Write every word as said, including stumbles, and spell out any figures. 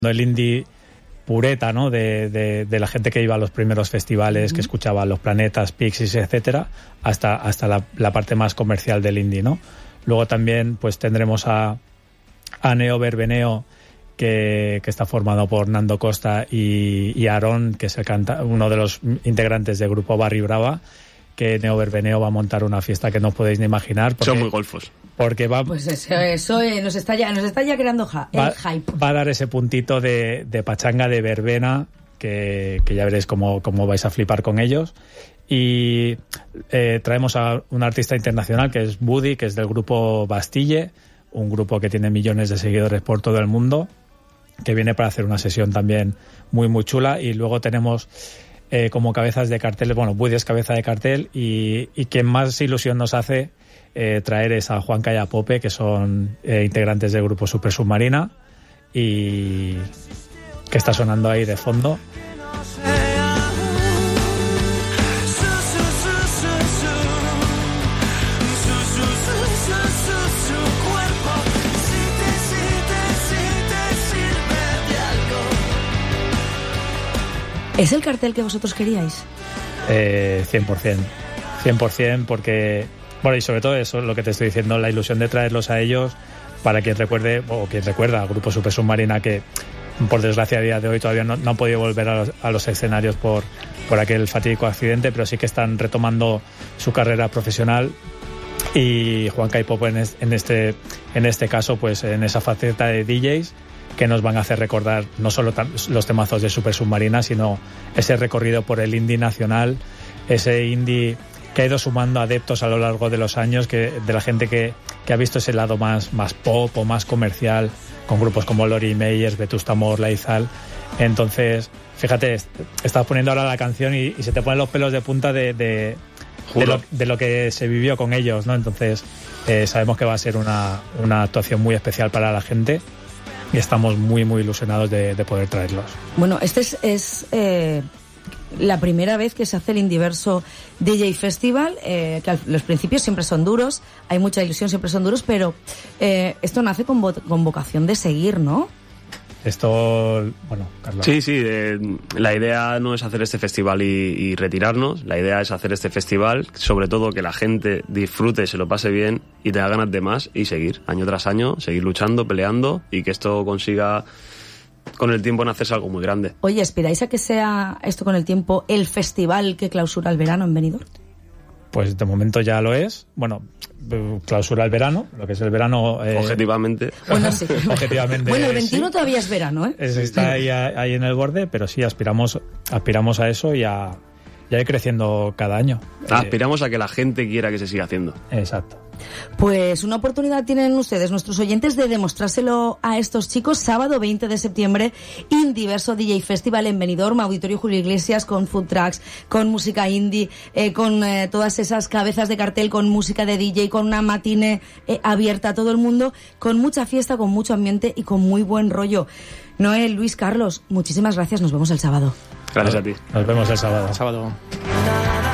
el indie pureta, ¿no? De, de, de la gente que iba a los primeros festivales, uh-huh. que escuchaba Los Planetas, Pixies, etcétera, hasta, hasta la, la parte más comercial del indie, ¿no? Luego también pues tendremos a, a Neo Verbeneo, que, que está formado por Nando Costa y, y Aarón, que es el canta, uno de los integrantes del grupo Barry Brava, que Neo Verbeneo va a montar una fiesta que no os podéis ni imaginar. Porque, son muy golfos. Porque va, pues eso, eso eh, nos está ya nos está ya creando ja, el va, hype. Va a dar ese puntito de, de pachanga, de verbena, que, que ya veréis cómo, cómo vais a flipar con ellos. Y eh, traemos a un artista internacional que es Buddy, que es del grupo Bastille, un grupo que tiene millones de seguidores por todo el mundo, que viene para hacer una sesión también muy muy chula. Y luego tenemos eh, como cabezas de cartel, bueno, Buddy es cabeza de cartel, y, y quien más ilusión nos hace eh, traer es a Juanca y a Pope, que son eh, integrantes del grupo Super Submarina, y que está sonando ahí de fondo. ¿Es el cartel que vosotros queríais? Eh, cien por ciento. cien por ciento, porque... Bueno, y sobre todo eso es lo que te estoy diciendo, la ilusión de traerlos a ellos, para quien recuerde, o quien recuerda al grupo Super Submarina, que por desgracia a día de hoy todavía no, no han podido volver a los, a los escenarios por, por aquel fatídico accidente, pero sí que están retomando su carrera profesional. Y Juanca y Popo en, es, en, este, en este caso, pues en esa faceta de D Js, que nos van a hacer recordar no solo los temazos de Super Submarina, sino ese recorrido por el indie nacional, ese indie que ha ido sumando adeptos a lo largo de los años, que de la gente que, que ha visto ese lado más, más pop o más comercial, con grupos como Lori Meyers, Vetusta Morla y Zal. Entonces, fíjate, estás poniendo ahora la canción y, y se te ponen los pelos de punta de, de, de, lo, de lo que se vivió con ellos, ¿no? Entonces, eh, sabemos que va a ser una, una actuación muy especial para la gente. Y estamos muy, muy ilusionados de, de poder traerlos. Bueno, este es, es eh, la primera vez que se hace el Indiverso D J Festival, eh, que los principios siempre son duros, hay mucha ilusión, siempre son duros, pero eh, esto nace con, vo- con vocación de seguir, ¿no? Esto, bueno, Carlos. Sí, sí, eh, la idea no es hacer este festival y, y retirarnos, la idea es hacer este festival, sobre todo que la gente disfrute, se lo pase bien y tenga ganas de más y seguir, año tras año, seguir luchando, peleando y que esto consiga con el tiempo en hacerse algo muy grande. Oye, ¿esperáis a que sea esto con el tiempo el festival que clausura el verano en Benidorm? Pues de momento ya lo es. Bueno, clausura el verano, lo que es el verano... Eh, objetivamente. Bueno, sí. Objetivamente. Bueno, el veintiuno sí. Todavía es verano, ¿eh? Es, está ahí, ahí en el borde, pero sí, aspiramos, aspiramos a eso y a, y a ir creciendo cada año. Aspiramos eh, a que la gente quiera que se siga haciendo. Exacto. Pues una oportunidad tienen ustedes, nuestros oyentes, de demostrárselo a estos chicos. Sábado veinte de septiembre, Indiverso D J Festival en Benidorm, Auditorio Julio Iglesias, con food trucks, con música indie, eh, con eh, todas esas cabezas de cartel, con música de D J, con una matine eh, abierta a todo el mundo, con mucha fiesta, con mucho ambiente y con muy buen rollo. Noel, Luis, Carlos, muchísimas gracias. Nos vemos el sábado. Gracias a ti. Nos vemos el sábado. El sábado.